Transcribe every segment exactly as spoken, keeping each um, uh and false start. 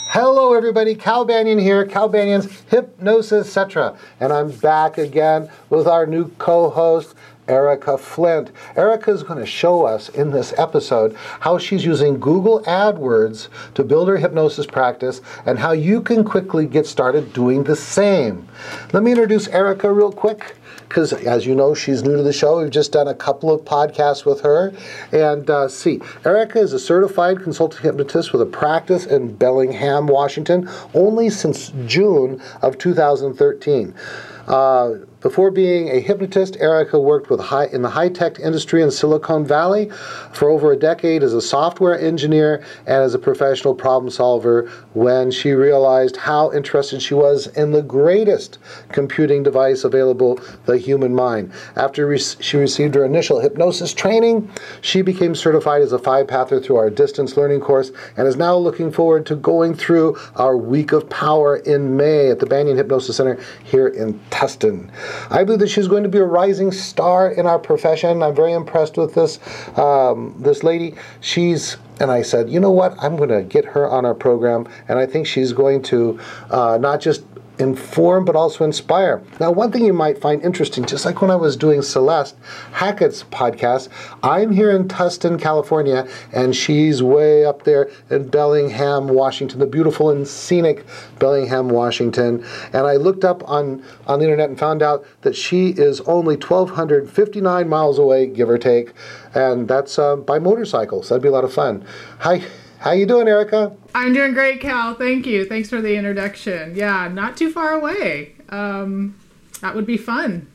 Hello everybody, Cal Banyan here, Cal Banyan's Hypnosis et cetera. And I'm back again with our new co-host, Erica Flint. Erica is going to show us in this episode how she's using Google AdWords to build her hypnosis practice and how you can quickly get started doing the same. Let me introduce Erica real quick, because as you know, she's new to the show. We've just done a couple of podcasts with her. And uh, see, Erica is a certified consultant hypnotist with a practice in Bellingham, Washington, only since June of two thousand thirteen. Uh, Before being a hypnotist, Erica worked with high, in the high-tech industry in Silicon Valley for over a decade as a software engineer and as a professional problem solver when she realized how interested she was in the greatest computing device available, the human mind. After re- she received her initial hypnosis training, she became certified as a five-pather through our distance learning course and is now looking forward to going through our Week of Power in May at the Banyan Hypnosis Center here in Tustin. I believe that she's going to be a rising star in our profession. I'm very impressed with this um, this lady. She's, and I said, you know what? I'm going to get her on our program, and I think she's going to uh, not just inform, but also inspire. Now, one thing you might find interesting, just like when I was doing Celeste Hackett's podcast, I'm here in Tustin, California, and she's way up there in Bellingham, Washington, the beautiful and scenic Bellingham, Washington. And I looked up on, on the internet and found out that she is only one thousand two hundred fifty-nine miles away, give or take, and that's uh, by motorcycle, so that'd be a lot of fun. Hi. How you doing, Erica? I'm doing great, Cal. Thank you. Thanks for the introduction. Yeah, not too far away. Um, that would be fun.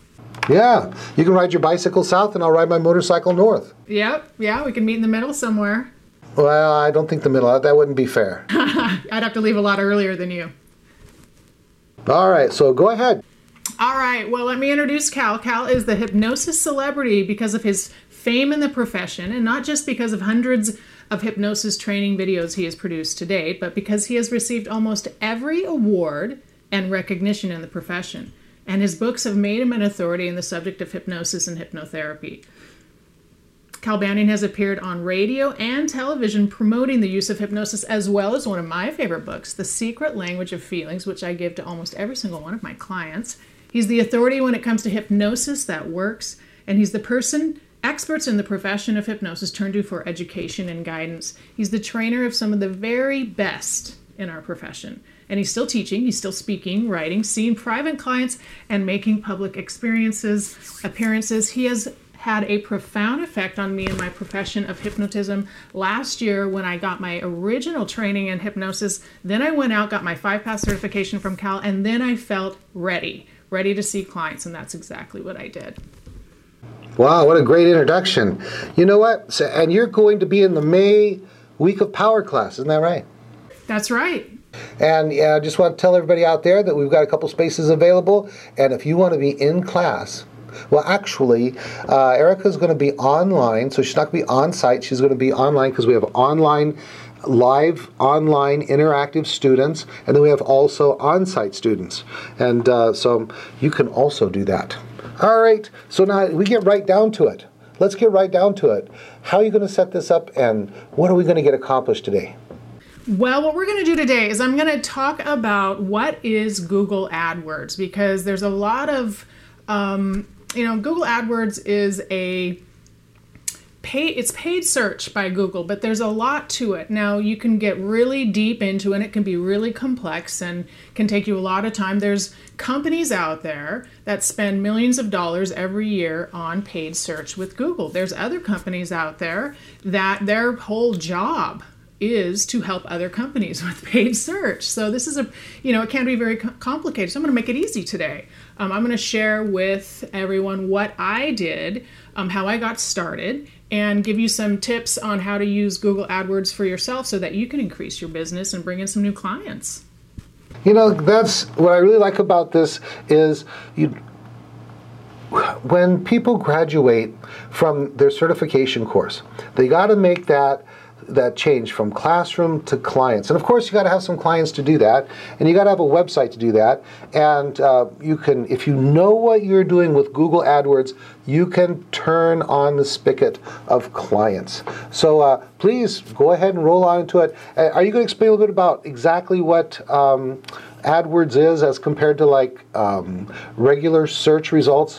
Yeah, you can ride your bicycle south and I'll ride my motorcycle north. Yep, yeah, we can meet in the middle somewhere. Well, I don't think the middle, that wouldn't be fair. I'd have to leave a lot earlier than you. All right, so go ahead. All right, well, let me introduce Cal. Cal is the hypnosis celebrity because of his fame in the profession, and not just because of hundreds of hypnosis training videos he has produced to date, but because he has received almost every award and recognition in the profession. And his books have made him an authority in the subject of hypnosis and hypnotherapy. Cal Banyan has appeared on radio and television promoting the use of hypnosis, as well as one of my favorite books, The Secret Language of Feelings, which I give to almost every single one of my clients. He's the authority when it comes to hypnosis that works, and he's the person experts in the profession of hypnosis turn to for education and guidance. He's the trainer of some of the very best in our profession. And he's still teaching, he's still speaking, writing, seeing private clients, and making public experiences, appearances. He has had a profound effect on me in my profession of hypnotism. Last year, when I got my original training in hypnosis, then I went out, got my five-pass certification from Cal, and then I felt ready, ready to see clients, and that's exactly what I did. Wow, what a great introduction. You know what? So, and you're going to be in the May Week of Power class, isn't that right? That's right. And yeah, I just want to tell everybody out there that we've got a couple spaces available, and if you want to be in class, well, actually, uh, Erica's going to be online, so she's not going to be on site. She's going to be online because we have online, live, online, interactive students, and then we have also on-site students. And uh, so you can also do that. All right, so now we get right down to it. Let's get right down to it. How are you going to set this up, and what are we going to get accomplished today? Well, what we're going to do today is I'm going to talk about what is Google AdWords, because there's a lot of, um, you know, Google AdWords is a pay, it's paid search by Google, but there's a lot to it. Now, you can get really deep into it, and it can be really complex and can take you a lot of time. There's companies out there that spend millions of dollars every year on paid search with Google. There's other companies out there that their whole job is to help other companies with paid search. So this is a, you know, it can be very complicated. So I'm going to make it easy today. Um, I'm going to share with everyone what I did, um, how I got started, and give you some tips on how to use Google AdWords for yourself so that you can increase your business and bring in some new clients. You know, that's what I really like about this is you, when people graduate from their certification course, they got to make that that change from classroom to clients. And of course, you got to have some clients to do that, and you got to have a website to do that. And uh, you can, if you know what you're doing with Google AdWords, you can turn on the spigot of clients. So uh, please go ahead and roll on into it. Uh, are you going to explain a little bit about exactly what um, AdWords is as compared to like um, regular search results?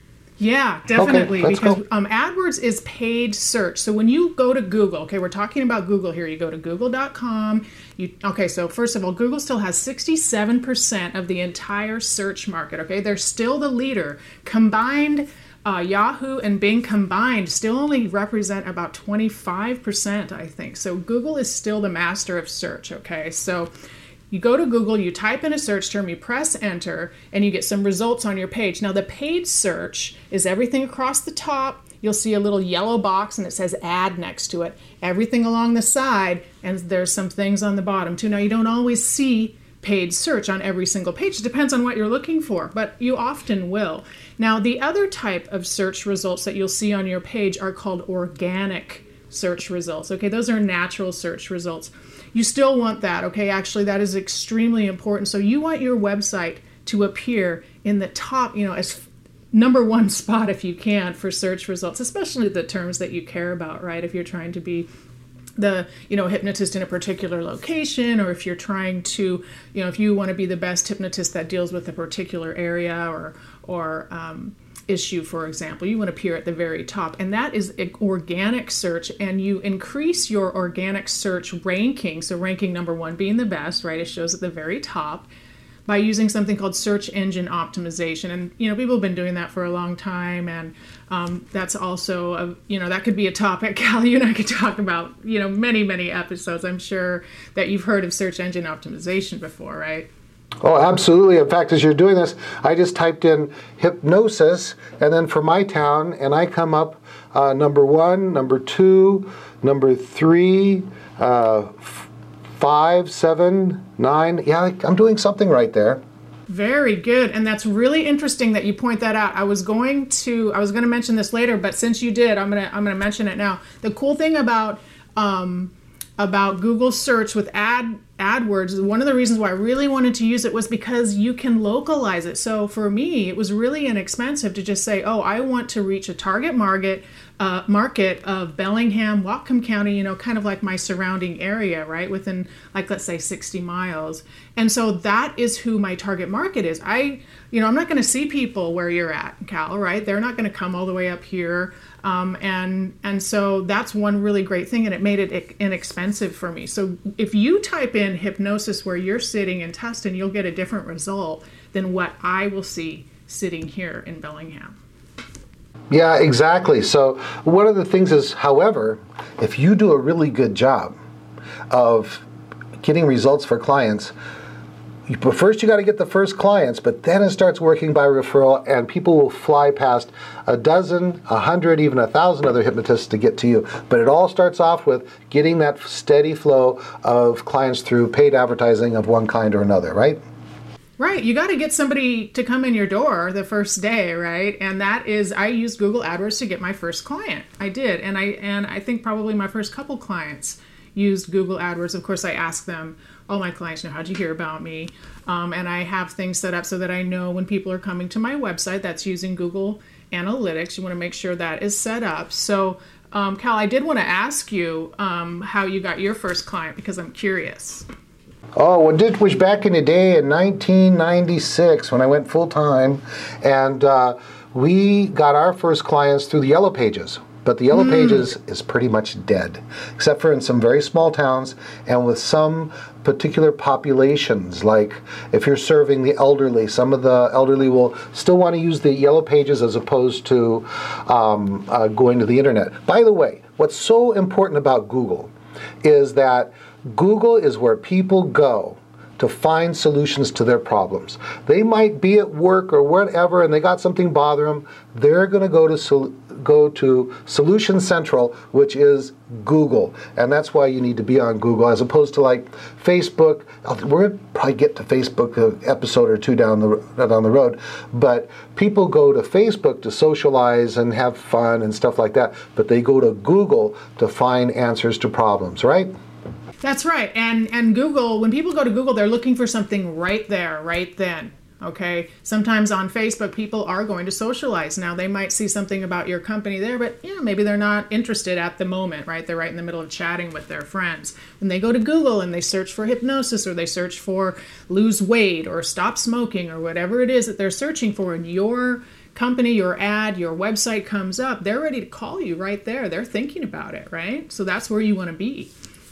Yeah, definitely, okay, because um, AdWords is paid search. So when you go to Google, okay, we're talking about Google here. You go to google dot com. You, okay, so first of all, Google still has sixty-seven percent of the entire search market, okay? They're still the leader. Combined, uh, Yahoo and Bing combined still only represent about twenty-five percent, I think. So Google is still the master of search, okay? So you go to Google, you type in a search term, you press enter, and you get some results on your page. Now, the paid search is everything across the top. You'll see a little yellow box, and it says ad next to it. Everything along the side, and there's some things on the bottom, too. Now, you don't always see paid search on every single page. It depends on what you're looking for, but you often will. Now, the other type of search results that you'll see on your page are called organic search results. Okay, those are natural search results. You still want that, okay? Actually, that is extremely important. So you want your website to appear in the top, you know, as number one spot if you can for search results, especially the terms that you care about, right? If you're trying to be the, you know, hypnotist in a particular location, or if you're trying to, you know, if you want to be the best hypnotist that deals with a particular area or, or, um, issue, for example, you want to appear at the very top, and that is organic search, and you increase your organic search ranking, so ranking number one being the best, right? It shows at the very top, by using something called search engine optimization. And, you know, people have been doing that for a long time, and um, that's also, a, you know, that could be a topic, Cal, you and I could talk about, you know, many, many episodes. I'm sure that you've heard of search engine optimization before, right? Oh, absolutely. In fact, as you're doing this, I just typed in hypnosis, and then for my town, and I come up uh, number one, number two, number three, uh, f- five, seven, nine. Yeah, I'm doing something right there. Very good. And that's really interesting that you point that out. I was going to I was going to mention this later, but since you did, I'm going to I'm going to mention it now. The cool thing about um, about Google search with ad AdWords, one of the reasons why I really wanted to use it was because you can localize it. So for me, it was really inexpensive to just say, oh, I want to reach a target market, uh, market of Bellingham, Whatcom County, you know, kind of like my surrounding area, right? Within, like, let's say sixty miles. And so that is who my target market is. I, you know, I'm not going to see people where you're at, Cal, right? They're not going to come all the way up here. Um, and and so that's one really great thing, and it made it inexpensive for me. So if you type in hypnosis where you're sitting in Tustin, you'll get a different result than what I will see sitting here in Bellingham. Yeah, exactly. So one of the things is, however, if you do a really good job of getting results for clients, you, but first you got to get the first clients, but then it starts working by referral, and people will fly past a dozen, a hundred, even a thousand other hypnotists to get to you. But it all starts off with getting that steady flow of clients through paid advertising of one kind or another, right? Right. You got to get somebody to come in your door the first day, right? And that is, I used Google AdWords to get my first client. I did. And I and I think probably my first couple clients used Google AdWords. Of course, I asked them, all my clients know, how'd you hear about me? Um, and I have things set up so that I know when people are coming to my website that's using Google Analytics. You want to make sure that is set up. So, um, Cal, I did want to ask you um, how you got your first client, because I'm curious. Oh, well, it was back in the day in nineteen ninety-six when I went full-time, and uh, we got our first clients through the Yellow Pages. But the Yellow mm. Pages is pretty much dead, except for in some very small towns and with some particular populations. Like if you're serving the elderly, some of the elderly will still want to use the Yellow Pages as opposed to um, uh, going to the internet. By the way, what's so important about Google is that Google is where people go to find solutions to their problems. They might be at work or whatever, and they got something bother them. They're going to go to sol- go to Solution Central, which is Google. And that's why you need to be on Google, as opposed to like Facebook. We're going to probably get to Facebook an episode or two down the, down the road. But people go to Facebook to socialize and have fun and stuff like that. But they go to Google to find answers to problems, right? That's right. And and Google, when people go to Google, they're looking for something right there, right then. Okay. Sometimes on Facebook, people are going to socialize. Now, they might see something about your company there, but yeah, maybe they're not interested at the moment, right? They're right in the middle of chatting with their friends. When they go to Google and they search for hypnosis, or they search for lose weight or stop smoking, or whatever it is that they're searching for, and your company, your ad, your website comes up, they're ready to call you right there. They're thinking about it, right? So that's where you want to be.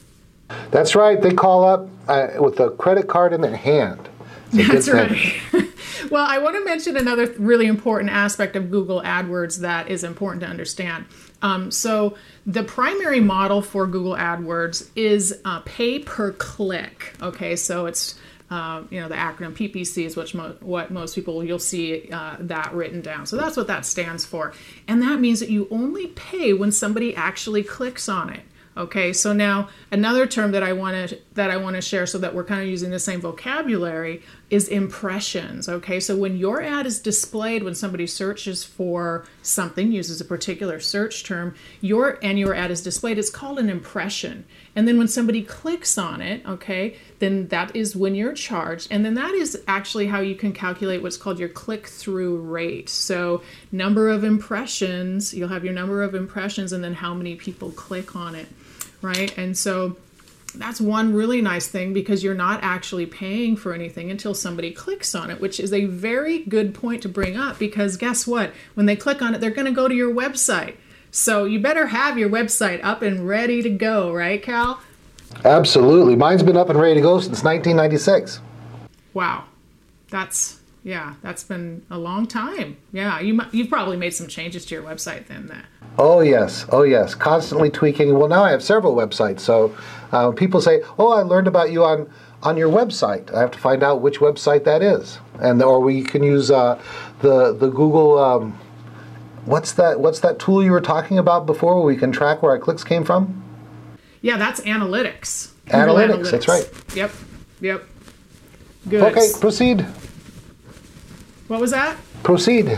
That's right. They call up uh, with a credit card in their hand. That's right. Well, I want to mention another really important aspect of Google AdWords that is important to understand. Um, so the primary model for Google AdWords is uh, pay per click. Okay, so it's uh, you know, the acronym P P C is which mo- what most people, you'll see uh, that written down. So that's what that stands for. And that means that you only pay when somebody actually clicks on it. Okay, so now another term that I want to that I want to share, so that we're kind of using the same vocabulary, is impressions. Okay, so when your ad is displayed, when somebody searches for something, uses a particular search term, your and your ad is displayed, it's called an impression. And then when somebody clicks on it, okay, then that is when you're charged. And then that is actually how you can calculate what's called your click-through rate. So number of impressions, you'll have your number of impressions and then how many people click on it, right? And so that's one really nice thing, because you're not actually paying for anything until somebody clicks on it, which is a very good point to bring up, because guess what? When they click on it, they're going to go to your website. So you better have your website up and ready to go, right, Cal? Absolutely. Mine's been up and ready to go since nineteen ninety-six. Wow. That's, yeah, that's been a long time. Yeah, you, you've probably made some changes to your website then. That. Oh, yes. Oh, yes. Constantly tweaking. Well, now I have several websites. So uh, people say, oh, I learned about you on, on your website. I have to find out which website that is. And or we can use uh, the, the Google... Um, What's that? What's that tool you were talking about before, where we can track where our clicks came from? Yeah, that's analytics. Analytics, analytics. That's right. Yep, yep. Good. Okay, proceed. What was that? Proceed.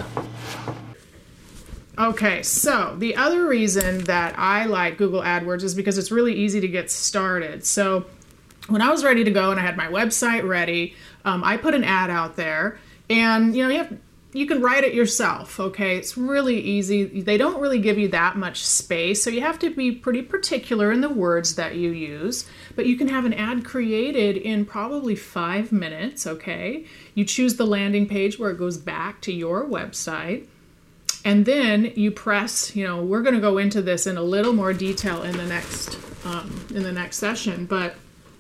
Okay, so the other reason that I like Google AdWords is because it's really easy to get started. So when I was ready to go and I had my website ready, um, I put an ad out there, and you know you have. You can write it yourself, okay? It's really easy. They don't really give you that much space, so you have to be pretty particular in the words that you use. But you can have an ad created in probably five minutes, okay? You choose the landing page where it goes back to your website. And then you press, you know, we're going to go into this in a little more detail in the next, um, in the next session. But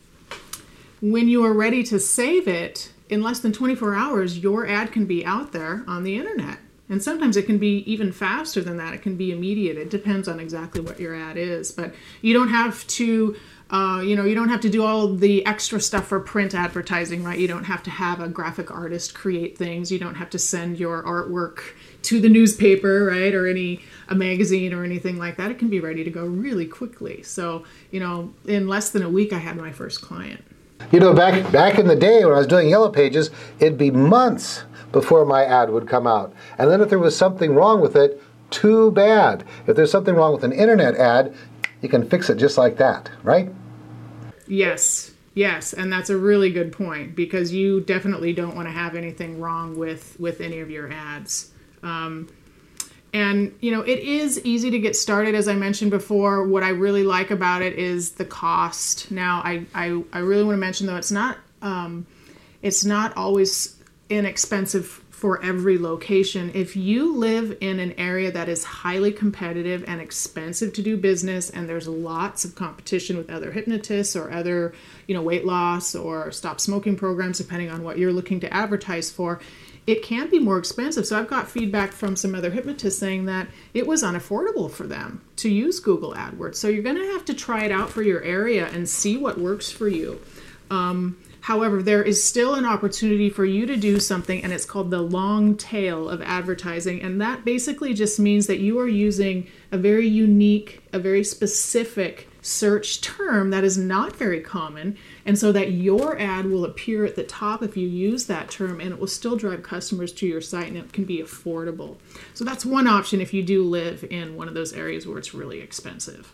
when you are ready to save it, in less than twenty-four hours, your ad can be out there on the internet. And sometimes it can be even faster than that. It can be immediate. It depends on exactly what your ad is. But you don't have to, uh, you know, you don't have to do all the extra stuff for print advertising, right? You don't have to have a graphic artist create things. You don't have to send your artwork to the newspaper, right? Or any a magazine or anything like that. It can be ready to go really quickly. So, you know, in less than a week, I had my first client. You know, back back in the day when I was doing Yellow Pages, it'd be months before my ad would come out. And then if there was something wrong with it, too bad. If there's something wrong with an internet ad, you can fix it just like that, right? Yes, yes. And that's a really good point, because you definitely don't want to have anything wrong with, with any of your ads. Um, And, you know, it is easy to get started, as I mentioned before. What I really like about it is the cost. Now, I, I, I really want to mention, though, it's not, um, it's not always inexpensive for every location. If you live in an area that is highly competitive and expensive to do business, and there's lots of competition with other hypnotists or other, you know, weight loss or stop smoking programs, depending on what you're looking to advertise for, it can be more expensive. So I've got feedback from some other hypnotists saying that it was unaffordable for them to use Google AdWords. So you're going to have to try it out for your area and see what works for you. Um, However, there is still an opportunity for you to do something, and it's called the long tail of advertising. And that basically just means that you are using a very unique, a very specific search term that is not very common, and so that your ad will appear at the top if you use that term, and it will still drive customers to your site, and it can be affordable. So that's one option if you do live in one of those areas where it's really expensive.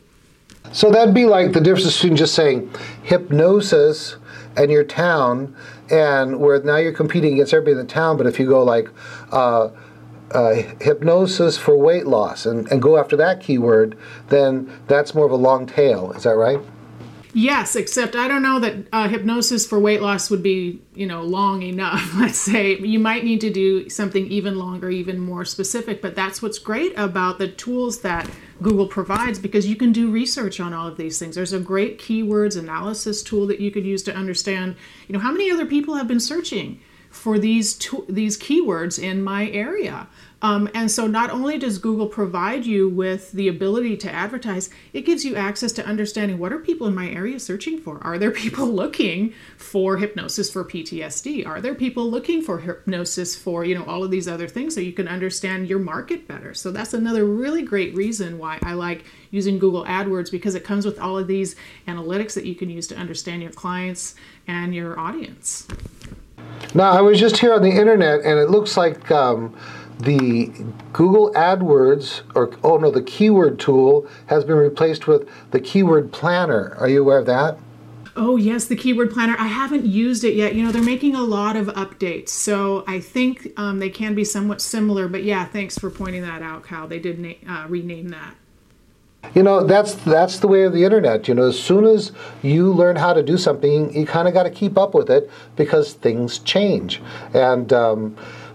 So that'd be like the difference between just saying hypnosis and your town, and where now you're competing against everybody in the town. But if you go like uh, uh, hypnosis for weight loss and, and go after that keyword, then that's more of a long tail. Is that right? Yes, except I don't know that uh, hypnosis for weight loss would be, you know, long enough. Let's say you might need to do something even longer, even more specific. But that's what's great about the tools that Google provides, because you can do research on all of these things. There's a great keywords analysis tool that you could use to understand, you know, how many other people have been searching for these to- these keywords in my area. Um, and so not only does Google provide you with the ability to advertise, it gives you access to understanding what are people in my area searching for. Are there people looking for hypnosis for P T S D? Are there people looking for hypnosis for, you know, all of these other things, so you can understand your market better? So that's another really great reason why I like using Google AdWords, because it comes with all of these analytics that you can use to understand your clients and your audience. Now, I was just here on the internet, and it looks like um, the Google AdWords, or oh no, the keyword tool has been replaced with the keyword planner. Are you aware of that? Oh yes, the keyword planner. I haven't used it yet. You know, they're making a lot of updates, so I think um, they can be somewhat similar. But yeah, thanks for pointing that out, Cal. They did na- uh, rename that. You know, that's that's the way of the internet. You know, as soon as you learn how to do something, you kind of got to keep up with it, because things change. And um,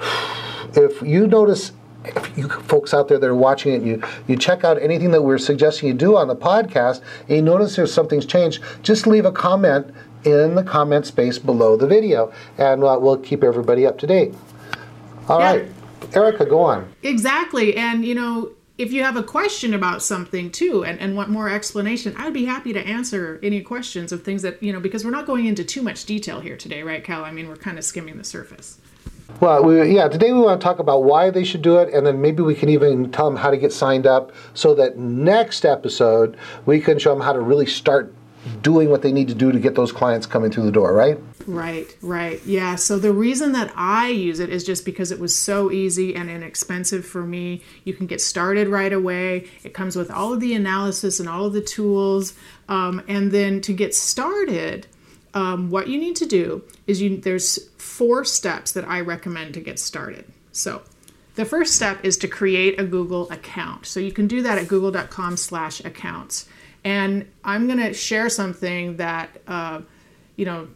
if you notice, if you folks out there that are watching it, you you check out anything that we're suggesting you do on the podcast, and you notice there's something's changed, just leave a comment in the comment space below the video, and uh, we'll keep everybody up to date. All Yeah. right, Erica, go on. Exactly. And, you know, if you have a question about something too, and, and want more explanation, I'd be happy to answer any questions of things that, you know, because we're not going into too much detail here today, right, Cal? I mean, we're kind of skimming the surface. Well, we, yeah, today we want to talk about why they should do it, and then maybe we can even tell them how to get signed up, so that next episode we can show them how to really start doing what they need to do to get those clients coming through the door, right? Right, right. Yeah, so the reason that I use it is just because it was so easy and inexpensive for me. You can get started right away. It comes with all of the analysis and all of the tools. Um, and then to get started, um, what you need to do is you there's four steps that I recommend to get started. So the first step is to create a Google account. So you can do that at google.com slash accounts. And I'm going to share something that, uh, you know,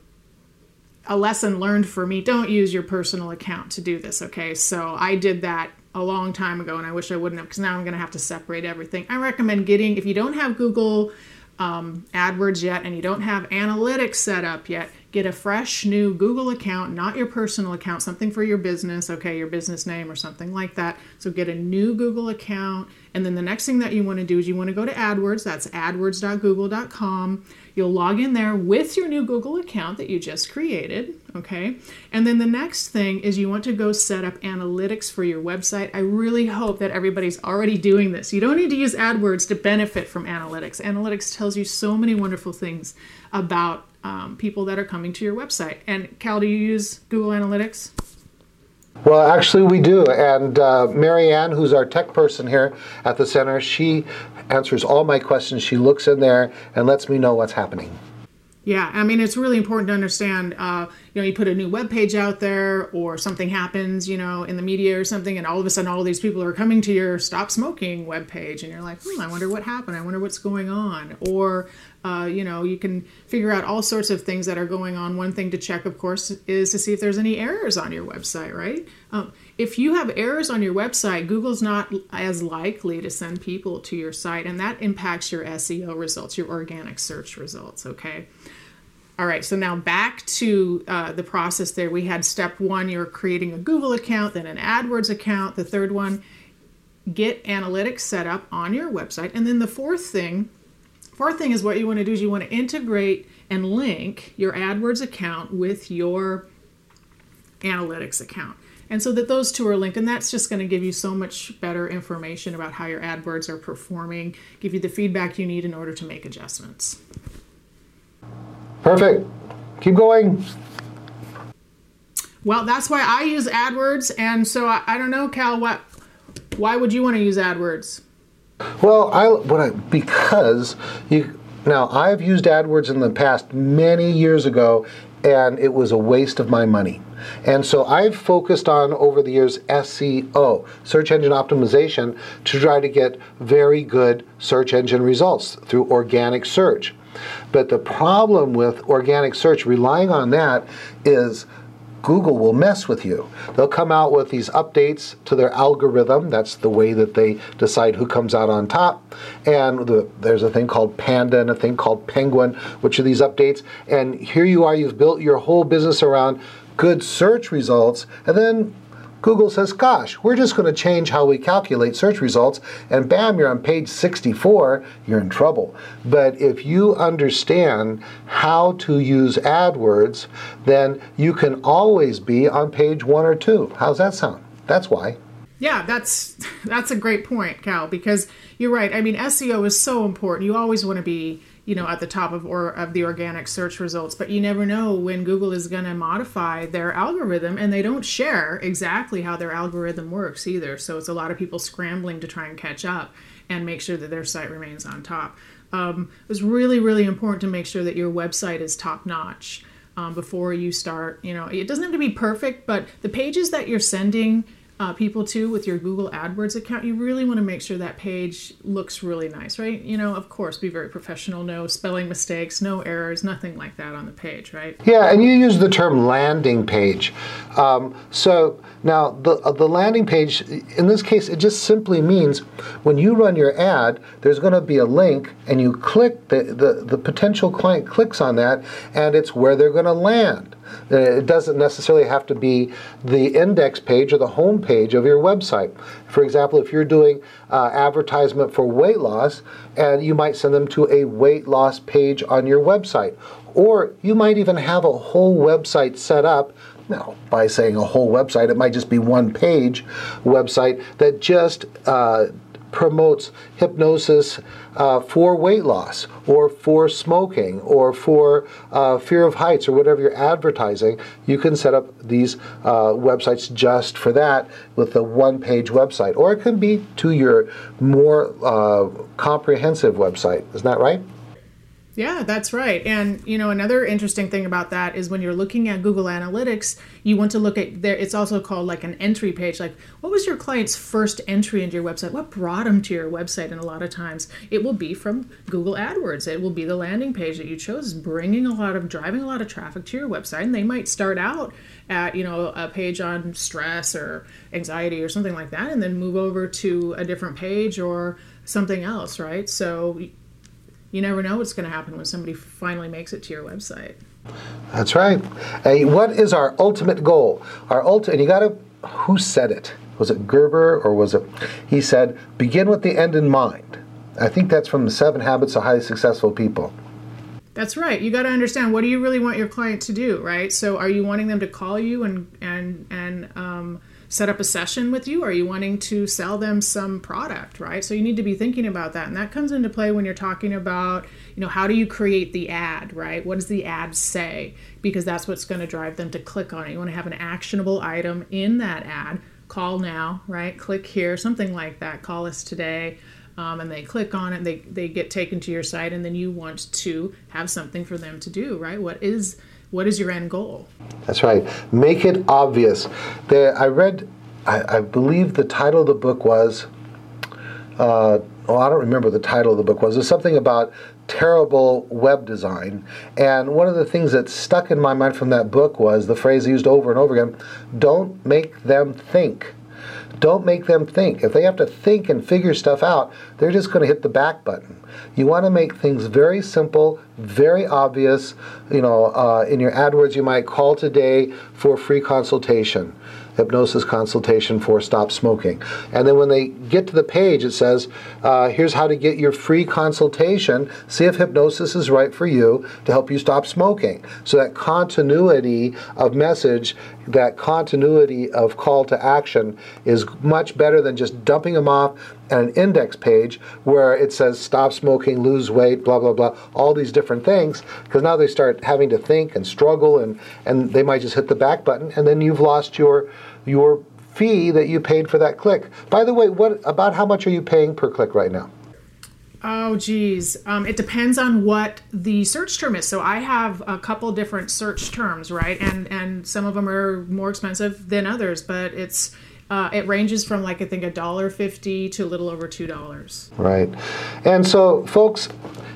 a lesson learned for me. Don't use your personal account to do this, okay? So I did that a long time ago, and I wish I wouldn't have, because now I'm going to have to separate everything. I recommend getting, if you don't have Google um, AdWords yet, and you don't have analytics set up yet, get a fresh new Google account, not your personal account, something for your business, okay, your business name or something like that. So get a new Google account, and then the next thing that you want to do is you want to go to AdWords. That's adwords dot google dot com. You'll log in there with your new Google account that you just created, okay? And then the next thing is you want to go set up analytics for your website. I really hope that everybody's already doing this. You don't need to use AdWords to benefit from analytics. Analytics tells you so many wonderful things about um, people that are coming to your website. And Cal, do you use Google Analytics? Well, actually, we do. And uh, Mary Ann, who's our tech person here at the center, she answers all my questions. She looks in there and lets me know what's happening. Yeah, I mean, it's really important to understand, uh, you know, you put a new web page out there, or something happens, you know, in the media or something, and all of a sudden all of these people are coming to your Stop Smoking web page, and you're like, hmm, I wonder what happened. I wonder what's going on. Or, uh, you know, you can figure out all sorts of things that are going on. One thing to check, of course, is to see if there's any errors on your website, right? Um, if you have errors on your website, Google's not as likely to send people to your site, and that impacts your S E O results, your organic search results, okay? All right, so now back to uh, the process there. We had step one, you're creating a Google account, then an AdWords account. The third one, get analytics set up on your website. And then the fourth thing Fourth thing is what you want to do is you want to integrate and link your AdWords account with your analytics account. And so that those two are linked, and that's just going to give you so much better information about how your AdWords are performing, give you the feedback you need in order to make adjustments. Perfect. Keep going. Well, that's why I use AdWords, and so I, I don't know, Cal, what, why would you want to use AdWords? Well, I, what I because you now I've used AdWords in the past many years ago, and it was a waste of my money. And so I've focused on, over the years, S E O, search engine optimization, to try to get very good search engine results through organic search. But the problem with organic search, relying on that, is Google will mess with you. They'll come out with these updates to their algorithm. That's the way that they decide who comes out on top. And the, there's a thing called Panda and a thing called Penguin, which are these updates. And here you are, you've built your whole business around good search results, and then Google says, gosh, we're just going to change how we calculate search results, and bam, you're on page sixty-four, you're in trouble. But if you understand how to use AdWords, then you can always be on page one or two. How's that sound? That's why. Yeah, that's that's a great point, Cal, because you're right. I mean, S E O is so important. You always want to be, you know, at the top of or of the organic search results, but you never know when Google is going to modify their algorithm, and they don't share exactly how their algorithm works either. So it's a lot of people scrambling to try and catch up and make sure that their site remains on top. Um, it was really, really important to make sure that your website is top notch um, before you start. You know, it doesn't have to be perfect, but the pages that you're sending Uh, people to with your Google AdWords account, you really want to make sure that page looks really nice, right? You know, of course, be very professional, no spelling mistakes, no errors, nothing like that on the page, right? Yeah, and you use the term landing page. Um, so now the, uh, the landing page, in this case, it just simply means when you run your ad, there's going to be a link, and you click, the, the, the potential client clicks on that, and it's where they're going to land. It doesn't necessarily have to be the index page or the home page of your website. For example, if you're doing uh, advertisement for weight loss, and you might send them to a weight loss page on your website. Or you might even have a whole website set up. Now, by saying a whole website, it might just be one page website that just uh, promotes hypnosis uh, for weight loss, or for smoking, or for uh, fear of heights, or whatever you're advertising. You can set up these uh, websites just for that with a one-page website. Or it can be to your more uh, comprehensive website. Isn't that right? Yeah, that's right. And, you know, another interesting thing about that is when you're looking at Google Analytics, you want to look at there. It's also called like an entry page. Like, what was your client's first entry into your website? What brought them to your website? And a lot of times it will be from Google AdWords. It will be the landing page that you chose, bringing a lot of, driving a lot of traffic to your website. And they might start out at, you know, a page on stress or anxiety or something like that, and then move over to a different page or something else, right? So you never know what's going to happen when somebody finally makes it to your website. That's right. Hey, what is our ultimate goal? Our ultimate, and you got to, who said it? Was it Gerber or was it, he said, begin with the end in mind. I think that's from the Seven Habits of Highly Successful People. That's right. You got to understand, what do you really want your client to do, right? So are you wanting them to call you and, and, and, um, set up a session with you? Or are you wanting to sell them some product, right? So you need to be thinking about that. And that comes into play when you're talking about, you know, how do you create the ad, right? What does the ad say? Because that's what's going to drive them to click on it. You want to have an actionable item in that ad. Call now, right? Click here, something like that. Call us today. Um, and they click on it, they, they get taken to your site, and then you want to have something for them to do, right? What is What is your end goal? That's right. Make it obvious. There, I read, I, I believe the title of the book was, uh, oh, I don't remember the title of the book was. It was something about terrible web design. And one of the things that stuck in my mind from that book was the phrase used over and over again, don't make them think. Don't make them think. If they have to think and figure stuff out, they're just going to hit the back button. You want to make things very simple, very obvious. You know, uh, in your AdWords, you might call today for free consultation. hypnosis consultation for stop smoking. And then when they get to the page, it says, uh, here's how to get your free consultation. See if hypnosis is right for you to help you stop smoking. So that continuity of message, that continuity of call to action is much better than just dumping them off at an index page where it says stop smoking, lose weight, blah, blah, blah, all these different things, because now they start having to think and struggle, and, and they might just hit the back button, and then you've lost your your fee that you paid for that click. By the way, what about how much are you paying per click right now? Oh, geez. Um, it depends on what the search term is. So I have a couple different search terms, right? And and some of them are more expensive than others, but it's uh, it ranges from like I think a dollar fifty to a little over two dollars. Right. And so, folks,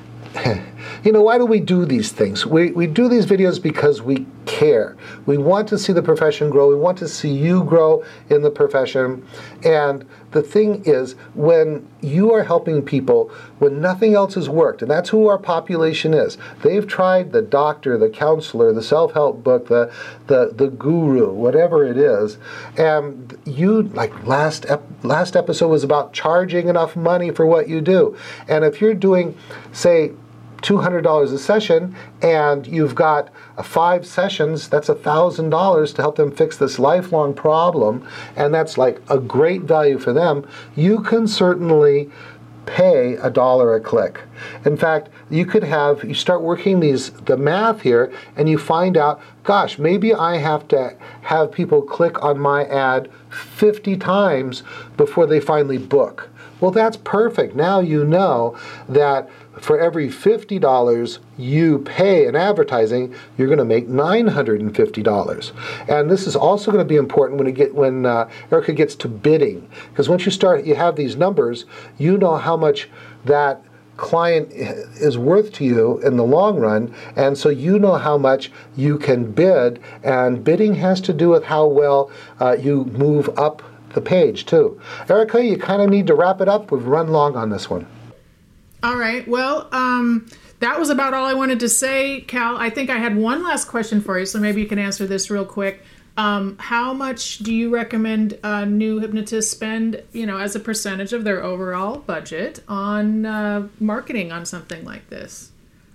you know, why do we do these things? We, we do these videos because we care. We want to see the profession grow. We want to see you grow in the profession. And the thing is, when you are helping people, when nothing else has worked, and that's who our population is. They've tried the doctor, the counselor, the self-help book, the, the, the guru, whatever it is. And you, like last, ep last episode was about charging enough money for what you do. And if you're doing, say, two hundred dollars a session, and you've got uh, five sessions, that's one thousand dollars to help them fix this lifelong problem, and that's like a great value for them, you can certainly pay a dollar a click. In fact, you could have, you start working these, the math here, and you find out, gosh, maybe I have to have people click on my ad fifty times before they finally book. Well, that's perfect. Now you know that for every fifty dollars you pay in advertising, you're going to make nine hundred fifty dollars. And this is also going to be important when, it get, when uh, Erica gets to bidding. Because once you start, you have these numbers, you know how much that client is worth to you in the long run, and so you know how much you can bid, and bidding has to do with how well uh, you move up the page too. Erica, you kind of need to wrap it up. We've run long on this one. All right. Well, um, that was about all I wanted to say, Cal. I think I had one last question for you, so maybe you can answer this real quick. Um, how much do you recommend uh, new hypnotists spend, you know, as a percentage of their overall budget on uh, marketing on something like this?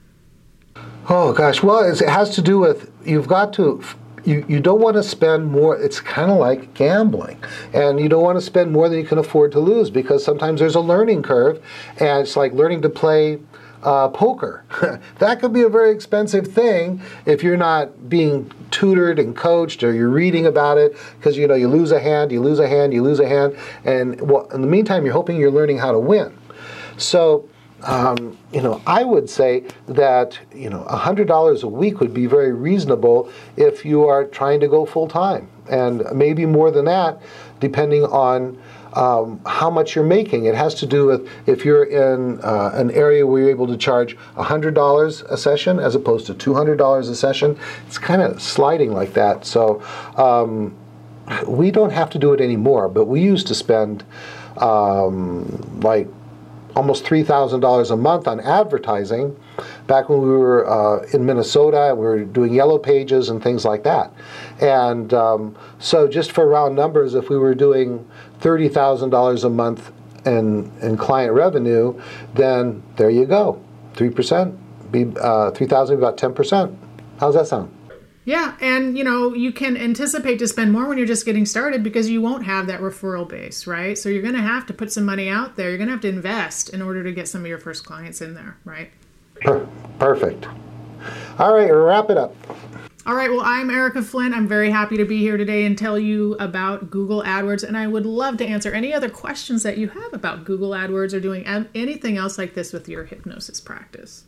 Oh gosh, well, it has to do with, you've got to, you, you don't want to spend more. It's kind of like gambling, and you don't want to spend more than you can afford to lose, because sometimes there's a learning curve, and it's like learning to play uh, poker. That could be a very expensive thing if you're not being tutored and coached, or you're reading about it, because you know you lose a hand, you lose a hand, you lose a hand, and well, in the meantime you're hoping you're learning how to win. So Um, you know, I would say that, you know, one hundred dollars a week would be very reasonable if you are trying to go full time, and maybe more than that, depending on um, how much you're making. It has to do with if you're in uh, an area where you're able to charge one hundred dollars a session as opposed to two hundred dollars a session. It's kind of sliding like that. So um, we don't have to do it anymore, but we used to spend um, like almost three thousand dollars a month on advertising back when we were uh, in Minnesota. We were doing yellow pages and things like that. And um, so just for round numbers, if we were doing thirty thousand dollars a month in, in client revenue, then there you go. three percent, be, uh, three thousand dollars, about ten percent. How's that sound? Yeah, and you know, you can anticipate to spend more when you're just getting started, because you won't have that referral base, right? So you're going to have to put some money out there. You're going to have to invest in order to get some of your first clients in there, right? Perfect. All right, wrap it up. All right, well, I'm Erica Flint. I'm very happy to be here today and tell you about Google AdWords, and I would love to answer any other questions that you have about Google AdWords or doing anything else like this with your hypnosis practice.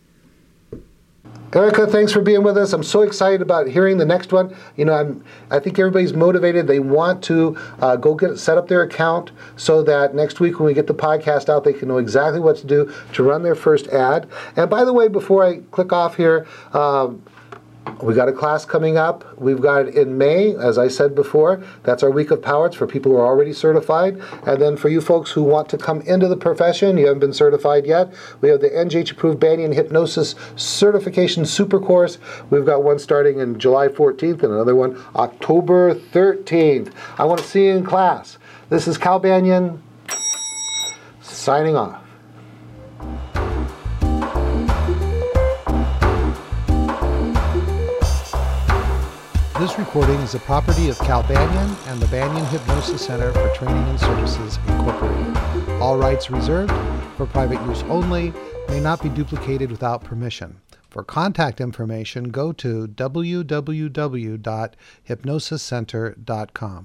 Erica, thanks for being with us. I'm so excited about hearing the next one. You know, I'm, I think everybody's motivated. They want to uh, go get set up their account so that next week when we get the podcast out, they can know exactly what to do to run their first ad. And by the way, before I click off here, um, We got a class coming up. We've got it in May, as I said before. That's our week of power. It's for people who are already certified. And then for you folks who want to come into the profession, you haven't been certified yet, we have the N G H-approved Banyan Hypnosis Certification Super Course. We've got one starting in July fourteenth and another one October thirteenth. I want to see you in class. This is Cal Banyan, signing off. This recording is the property of Cal Banyan and the Banyan Hypnosis Center for Training and Services, Incorporated. All rights reserved, for private use only, may not be duplicated without permission. For contact information, go to w w w dot hypnosis center dot com.